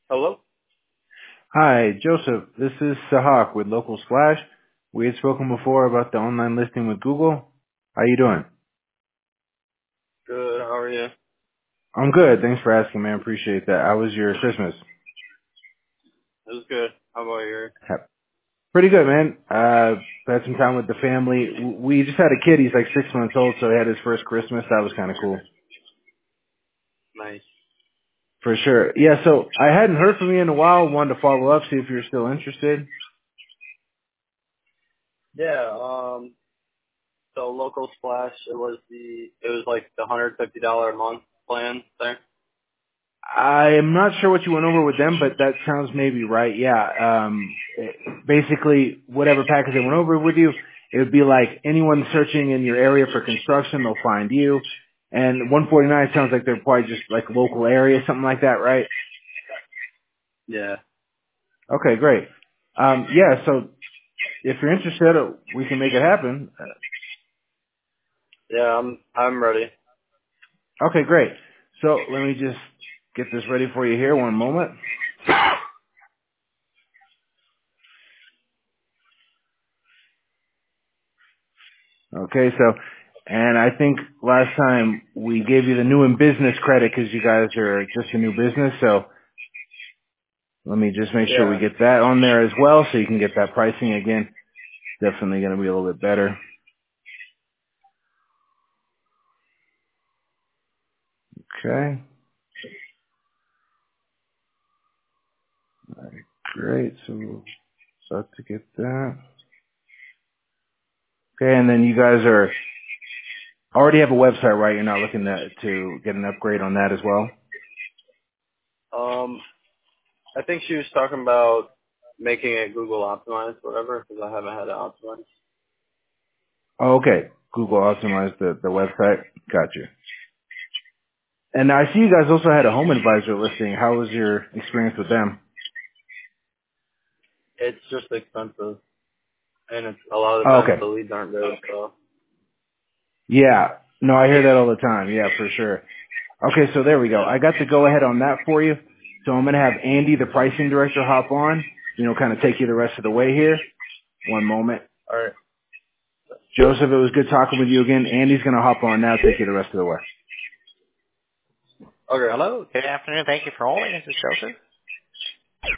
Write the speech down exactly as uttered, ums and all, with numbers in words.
Hello? Hi, Joseph. This is Sahak with Local Splash. We had spoken before about the online listing with Google. How you doing? Good, how are you? I'm good. Thanks for asking, man. Appreciate that. How was your Christmas? It was good. How about yours? Ha- Pretty good, man. Uh, had some time with the family. W- We just had a kid. He's like six months old, so he had his first Christmas. That was kind of cool. Nice. For sure. Yeah, so I hadn't heard from you in a while. Wanted to follow up, see if you're still interested. Yeah, um, so local splash, it was the, it was like the one hundred fifty dollars a month plan there? I'm not sure what you went over with them, but that sounds maybe right. Yeah. Um, basically, whatever package they went over with you, it would be like anyone searching in your area for construction, they'll find you. And one forty-nine sounds like they're probably just like local area, something like that, right? Yeah. Okay, great. Um, yeah, so if you're interested, uh, we can make it happen. Uh, Yeah, I'm, I'm ready. Okay, great. So let me just get this ready for you here. One moment. Okay, so, and I think last time we gave you the new in business credit because you guys are just a new business. So let me just make sure we Yeah. get that on there as well so you can get that pricing again. Definitely going to be a little bit better. Okay. All right, great. So we'll start to get that. Okay, and then you guys are already have a website, right? You're not looking to, to get an upgrade on that as well? Um, I think she was talking about making it Google optimized, whatever, because I haven't had it optimized. Oh, okay. Google optimized the, the website. Gotcha. And I see you guys also had a home advisor listing. How was your experience with them? It's just expensive, and it's a lot of the Oh, times okay. the leads aren't good, so. Yeah. No, I hear that all the time. Yeah, for sure. Okay, so there we go. Yeah. I got the go ahead on that for you. So I'm going to have Andy, the pricing director, hop on, you know, kind of take you the rest of the way here. One moment. Alright. Joseph, it was good talking with you again. Andy's going to hop on now, take you the rest of the way. Okay. Hello. Good afternoon. Thank you for holding. This is Joseph.